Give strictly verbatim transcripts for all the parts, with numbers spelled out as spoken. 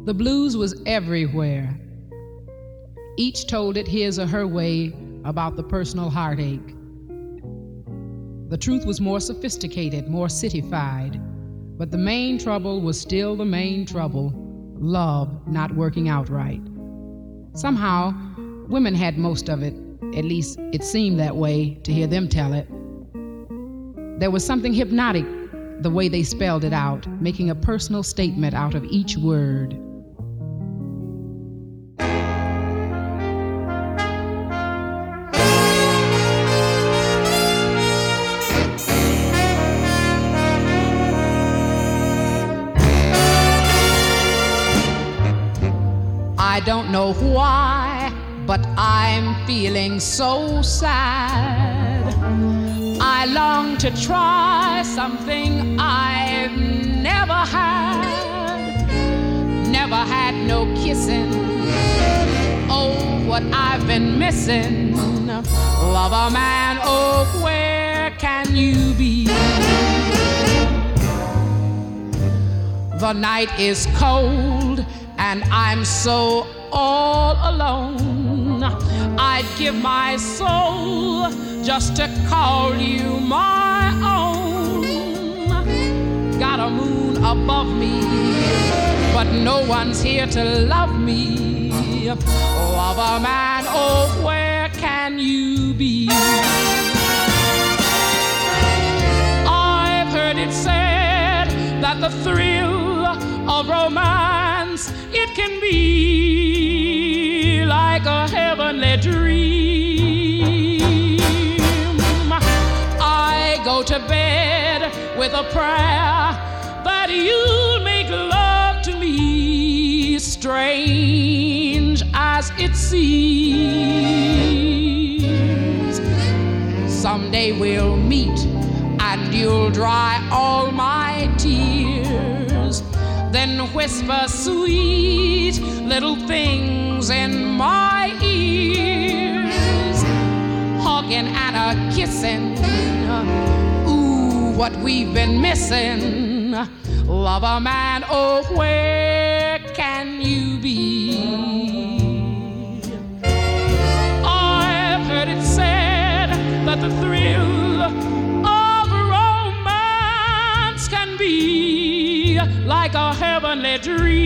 The blues was everywhere. Each told it his or her way about the personal heartache. The truth was more sophisticated, more cityfied, but the main trouble was still the main trouble, love not working out right. Somehow, women had most of it, at least it seemed that way to hear them tell it. There was something hypnotic the way they spelled it out, making a personal statement out of each word. I don't know why, but I'm feeling so sad. I long to try something I've never had. Never had no kissing. Oh, what I've been missing. Lover man, oh, where can you be? The night is cold and I'm so all alone. I'd give my soul just to call you my own. Got a moon above me, but no one's here to love me. Lover man, oh, where can you be? I've heard it said that the thrill of romance, it can be like a heavenly dream. I go to bed with a prayer that you'll make love to me, strange as it seems. Someday we'll meet and you'll dry all my tears, then whisper sweet little things in my ears, hugging and a kissing. Ooh, what we've been missing. Lover man, oh, where can you be? I've heard it said that the thrill of romance can be like a heavenly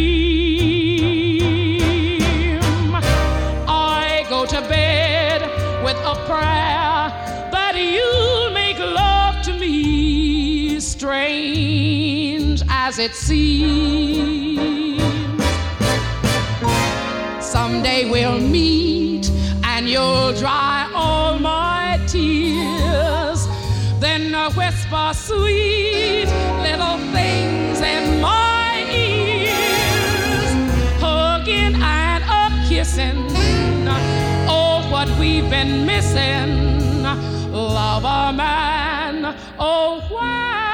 dream. I go to bed with a prayer that you'll make love to me, strange as it seems. Someday we'll meet and you'll dry all my tears, then whisper sweet little things in my ears, hugging and a kissing. Oh, what we've been missing. Lover man, oh, why?